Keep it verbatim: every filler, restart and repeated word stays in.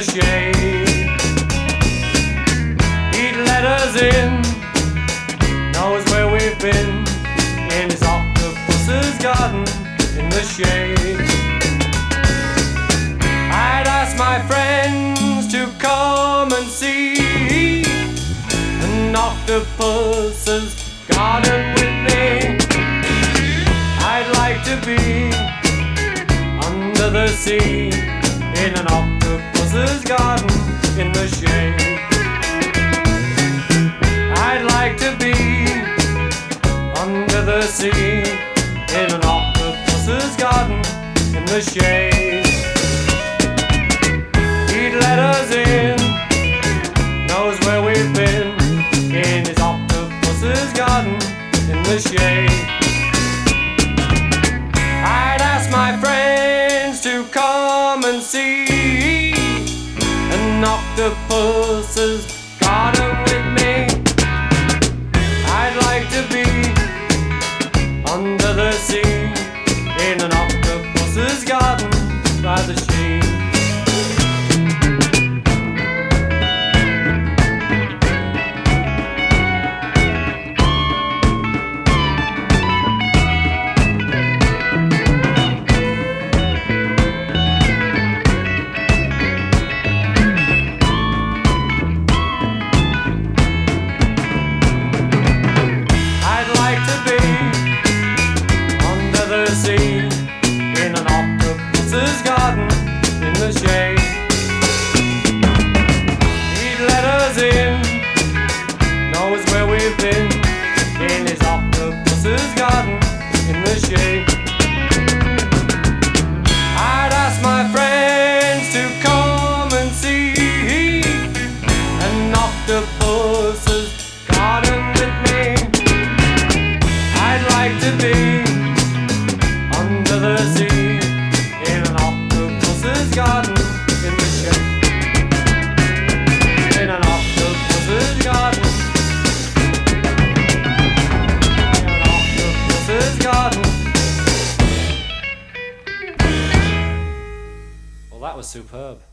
the shade. He'd let us in, knows where we've been, in his octopus's garden in the shade. I'd ask my friends to come and see an octopus's garden with me. I'd like to be under the sea in an octopus's garden in the shade. I'd like to be under the sea in an octopus's garden in the shade. He'd let us in, knows where we've been, in his octopus's garden in the shade. I'd ask my friends to come and see an octopus's garden with me. I'd like to be under the sea in an octopus's garden by the sea. Sea in an octopus's garden in the shade. He'd let us in, knows where we've been, in his octopus's garden in the shade. I'd ask my friends to come and see an octopus's garden with me. I'd like to be under the sea in an octopus's garden in the shade. In an octopus's garden. In an octopus's garden. Well, that was superb.